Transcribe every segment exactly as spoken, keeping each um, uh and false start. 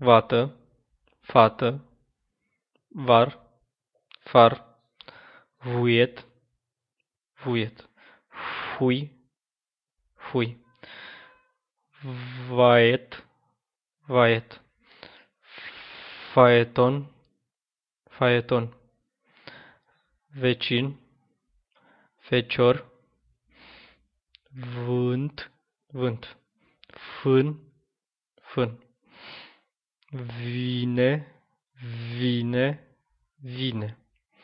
vată, fată, var, far, vuiet, vuiet, fui, fui, vaet, vaet, faeton, faeton, vecin, fecior, vânt, vânt, fân, fân, vine, vine, vine,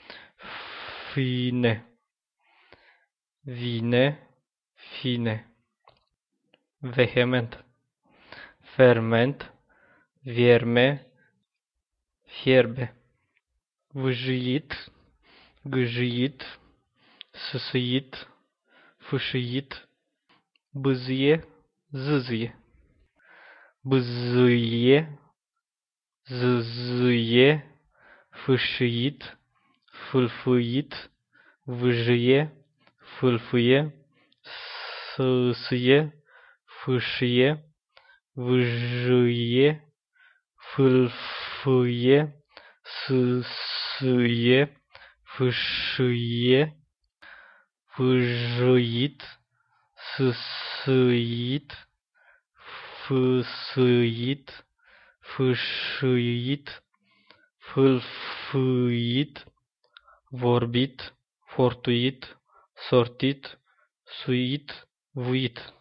fine, vine, fine, vehement, ferment, vierme, fierbe, vâjit, gâjit, săsăit, fâșâit, bâzie, zâzie, bâzâie, zâzâie, fâșâit, fâlfâit, vâjâie, fâlfâie, săsâie, fâșâie, vâjâie, fâlfâie, sâsâie, fâșâie, vâjâit, sâsâit, fâsâit, fâșâit, fâlfâit, vorbit, fortuit, sortit, suit, vuit.